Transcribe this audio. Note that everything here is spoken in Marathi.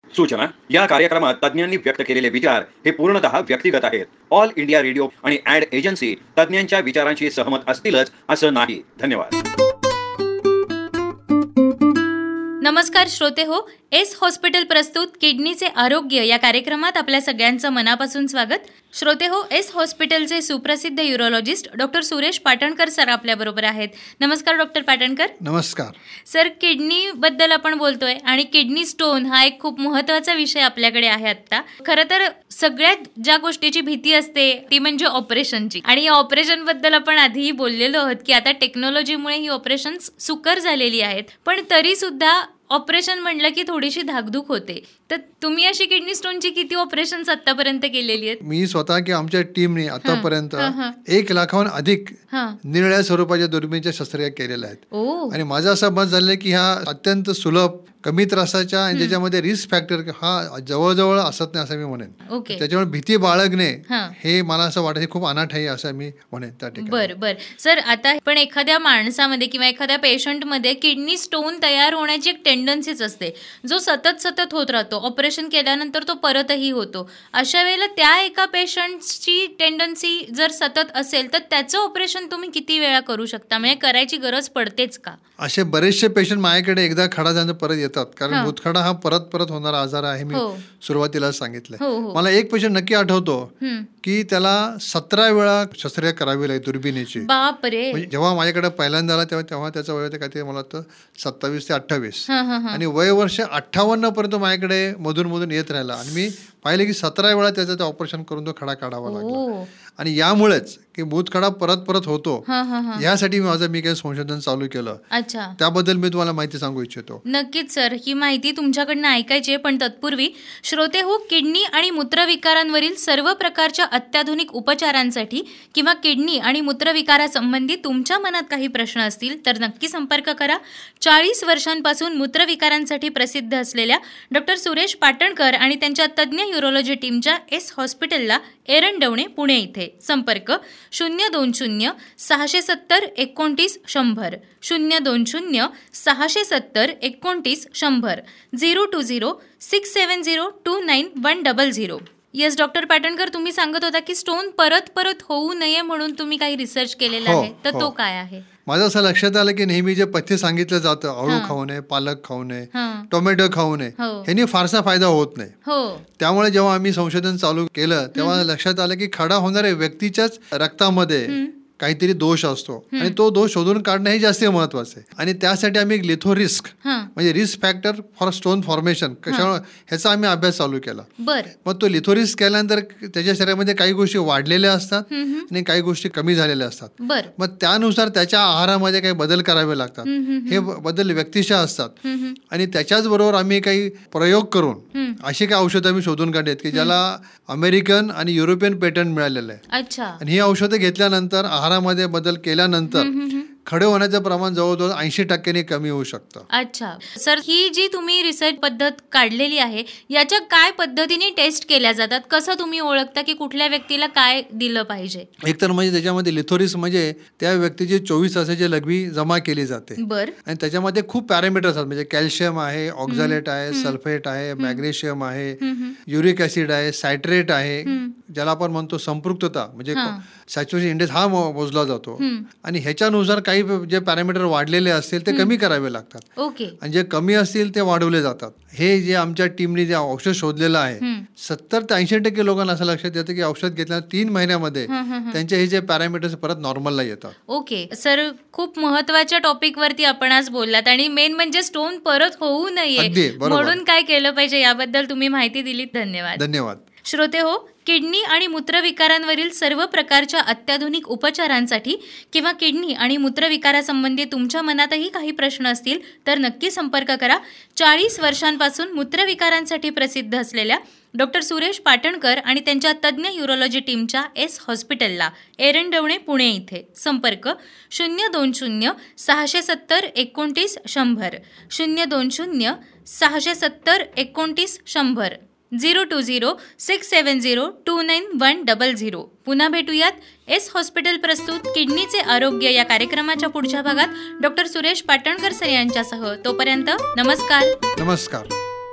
सूचना या कार्यक्रमात तज्ज्ञांनी व्यक्त केलेले विचार हे पूर्णतः व्यक्तिगत आहेत. ऑल इंडिया रेडिओ आणि ॲड एजन्सी तज्ज्ञांच्या विचारांशी सहमत असतीलच असं नाही. धन्यवाद. नमस्कार श्रोते हो, एस हॉस्पिटल प्रस्तुत किडनीचे आरोग्य या कार्यक्रमात आपल्या सगळ्यांचं मनापासून स्वागत. श्रोते हो, एस हॉस्पिटलचे सुप्रसिद्ध urologist doctor Suresh Patankar sir आपल्याबरोबर आहेत. नमस्कार डॉक्टर पाटणकर. नमस्कार सर. किडनीबद्दल आपण बोलतोय आणि किडनी स्टोन हा एक खूप महत्त्वाचा विषय आपल्याकडे आहे आत्ता. खरं तर सगळ्यात ज्या गोष्टीची भीती असते ती म्हणजे ऑपरेशनची, आणि या ऑपरेशनबद्दल आपण आधीही बोललेलो आहोत की आता टेक्नॉलॉजीमुळे ही ऑपरेशन्स सुकर झालेली आहेत, पण तरी सुद्धा ऑपरेशन म्हटलं की थोडीशी धाकधूक होते. तर तुम्ही अशी किडनी स्टोनची किती ऑपरेशन्स आतापर्यंत केलेली आहेत? मी स्वतः की आमच्या टीमने आतापर्यंत 1 लाखाहून अधिक निरनिराळ्या स्वरूपाच्या दुर्बीणीच्या शस्त्रक्रिया केलेल्या आहेत. आणि माझं असं मत झालं की ह्या अत्यंत सुलभ, कमी त्रासाच्या आणि ज्याच्यामध्ये रिस्क फॅक्टर हा जवळजवळ असत नाही असं मी म्हणेन. त्याच्यामुळे भीती बाळगणे हे मला असं वाटत हे खूप अनाठ आहे असं मी म्हणेन त्या ठिकाणी. बरं सर, आता पण एखाद्या माणसामध्ये किंवा एखाद्या पेशंटमध्ये किडनी स्टोन तयार होण्याची एक टेंडन्सीच असते, जो सतत होत राहतो. ऑपरेशन केल्यानंतर तो परतही होतो. अशा वेळेला त्या एका पेशंटची टेंडन्सी जर सतत असेल तर त्याचं ऑपरेशन तुम्ही किती वेळा करू शकता, म्हणजे करायची गरज पडतेच का? असे बरेचसे पेशंट माझ्याकडे एकदा खडा झाल्यानंतर परत येतात, कारण भूतखडा हा परत होणारा आजार आहे. मी सुरुवातीला सांगितलं. मला एक पेशंट नक्की आठवतो की त्याला 17 वेळा शस्त्रक्रिया करावी लागली दुर्बिणीची. बापरे. जेव्हा माझ्याकडे पहिल्यांदा आला तेव्हा त्याचं वय होतं काय, मला वाटतं 27 ते 28, आणि वय वर्ष 58 पर्यंत माझ्याकडे मधून येत राहिला. आणि मी पाहिलं की 17 वेळा त्याचं ते ऑपरेशन करून तो खडा काढावा लागला. आणि यामुळेच की भूतखडा परत होतो, यासाठी मी काही संशोधन चालू केलं. त्याबद्दल मी तुम्हाला माहिती सांगू इच्छितो. नक्कीच सर, ही माहिती तुमच्याकडनं ऐकायची आहे, पण तत्पूर्वी श्रोते हो, किडनी आणि मूत्रविकारांवरील सर्व प्रकारच्या अत्याधुनिक उपचारांसाठी किंवा किडनी आणि मूत्रविकारासंबंधी तुमच्या मनात काही प्रश्न असतील तर नक्की संपर्क करा. 40 वर्षांपासून मूत्रविकारांसाठी प्रसिद्ध असलेल्या डॉक्टर सुरेश पाटणकर आणि त्यांच्या तज्ज्ञ युरोलॉजी टीमच्या एस हॉस्पिटलला एरंडवणे, पुणे इथे. संपर्क 020 670 29 100, 020 670 29 100, 020 670 29100. येस डॉक्टर पाटणकर, तुम्ही सांगत होता की स्टोन परत होऊ नये म्हणून तुम्ही काही रिसर्च केलेला आहे, तर तो काय आहे? माझं असं लक्षात आलं की नेहमी जे पथ्य सांगितलं जातं, अळू खाऊ नये, पालक खाऊ नये, टोमॅटो खाऊ नये, ह्यांनी फारसा फायदा होत नाही. त्यामुळे जेव्हा आम्ही संशोधन चालू केलं तेव्हा लक्षात आलं की खडा होणाऱ्या व्यक्तीच्याच रक्तामध्ये काहीतरी दोष असतो, आणि तो दोष शोधून काढणं हे जास्त महत्वाचं आहे. आणि त्यासाठी आम्ही लिथो रिस्क म्हणजे risk factor for stone formation ह्याचा आम्ही अभ्यास चालू केला. मग तो लिथो रिस्क केल्यानंतर त्याच्या शरीरामध्ये काही गोष्टी वाढलेल्या असतात आणि काही गोष्टी कमी झालेल्या असतात. मग त्यानुसार त्याच्या आहारामध्ये काही बदल करावे लागतात. हे बदल व्यक्तिशः असतात. आणि त्याच्याच बरोबर आम्ही काही प्रयोग करून अशी काही औषधं आम्ही शोधून काढलेत की ज्याला अमेरिकन आणि युरोपियन पेटंट मिळालेलं आहे. आणि ही औषधं घेतल्यानंतर आहारामध्ये बदल केल्यानंतर खडे होण्याचं प्रमाण जवळजवळ 80% कमी होऊ शकतं. अच्छा सर, ही जी तुम्ही रिसर्च पद्धत काढलेली आहे याच्या काय पद्धतीने टेस्ट केल्या जातात? कसं तुम्ही ओळखता की कुठल्या व्यक्तीला काय दिलं पाहिजे? एकतर म्हणजे त्याच्यामध्ये लिथोरिस म्हणजे त्या व्यक्तीची 24 तासाची लघवी जमा केली जाते. आणि त्याच्यामध्ये खूप पॅरामीटर्स आहेत, म्हणजे कॅल्शियम आहे, ऑक्झॅलेट आहे, सल्फेट आहे, मॅग्नेशियम आहे, युरिक ऍसिड आहे, सायट्रेट आहे, ज्याला आपण म्हणतो संपृक्तता म्हणजे सॅच्युरेशन इंडेक्स हा मोजला जातो. आणि ह्याच्यानुसार काही जे पॅरामीटर वाढलेले असतील ते कमी करावे लागतात, आणि जे कमी असतील ते वाढवले जातात. हे जे आमच्या टीमने जे औषध शोधलेलं आहे, 70 ते 80% लोकांना असं लक्षात येतं की औषध घेतल्या 3 महिन्यामध्ये त्यांचे हे जे पॅरामीटर्स परत नॉर्मलला येतात. ओके सर, खूप महत्वाच्या टॉपिक वरती आपण आज बोललात, आणि मेन म्हणजे स्टोन परत होऊ नये म्हणून काय केलं पाहिजे याबद्दल तुम्ही माहिती दिली. धन्यवाद. श्रोते हो, किडनी आणि मूत्रविकारांवरील सर्व प्रकारच्या अत्याधुनिक उपचारांसाठी किंवा किडनी आणि मूत्रविकारासंबंधी तुमच्या मनातही काही प्रश्न असतील तर नक्की संपर्क करा. 40 वर्षांपासून मूत्रविकारांसाठी प्रसिद्ध असलेल्या डॉक्टर सुरेश पाटणकर आणि त्यांच्या तज्ज्ञ युरोलॉजी टीमच्या एस हॉस्पिटलला एरंडवणे, पुणे इथे. संपर्क 020 670 29 100, 020 670 29 100, 020 670 29100. पुन्हा भेटूयात एस हॉस्पिटल प्रस्तुत किडनीचे आरोग्य या कार्यक्रमाच्या पुढच्या भागात डॉक्टर सुरेश पाटणकर सर यांच्यासह. तोपर्यंत नमस्कार.